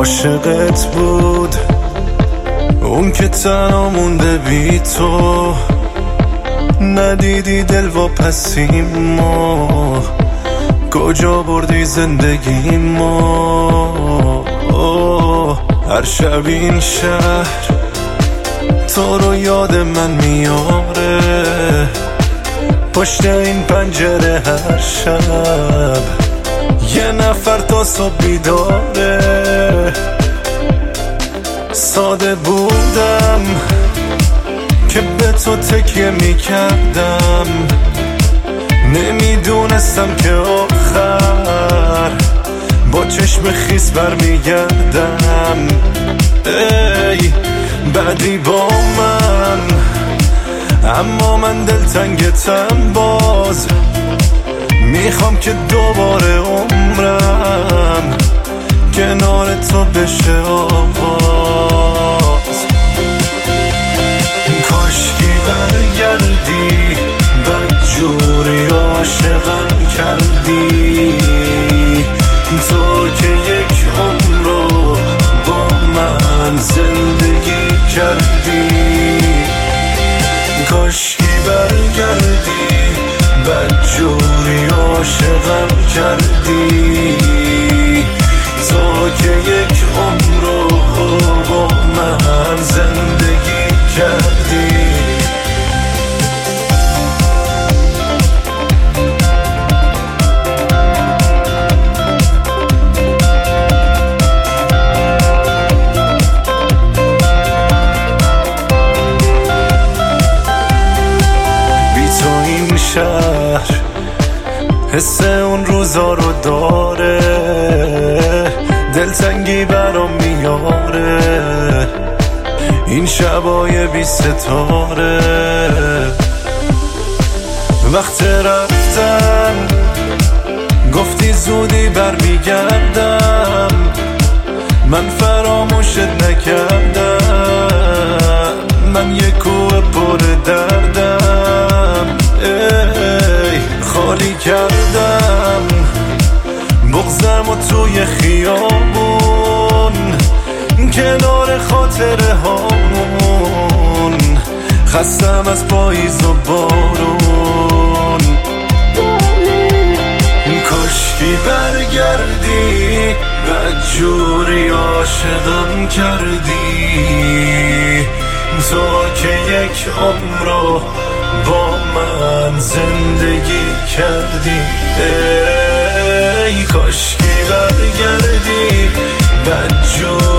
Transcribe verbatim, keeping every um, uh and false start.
عاشقت بود اون که تنها مونده بی تو، ندیدی دل واپسیم ما، کجا بردی زندگی ما. هر شب این شهر تو رو یاد من میاره، پشت این پنجره هر شب یه نفر تا صبح بیداره. ساده بودم که به تو تکیه میکردم، نمیدونستم که آخر با چشم خیس برمیگردم. ای بعدی با من، اما من دلتنگتم باز، میخوام که دوباره عمرم کنار تو بشه آغاز. کاشکی برگردی، بدجوری عاشقم کردی، تو که یک عمر رو با من زندگی کردی. کاشکی برگردی، بدجوری عاشقم کردی، تو که یک عمر رو با من زندگی کردی. شهر حس اون روزا رو داره، دلتنگی برام میاره، این شبای بی ستاره. وقت رفتن گفتی زودی برمیگردم، من فراموشت نکردم، من یه کوه پر دردم. ای خالی کردم بغضم و توی خیابون، کنار خاطره هامون، خستم از پاییز و بارون. کاشکی برگردی، بدجوری عاشقم کردی، تو که یک عمر رو با من زندگی کردی. ای کاشکی برگردی، بدجوری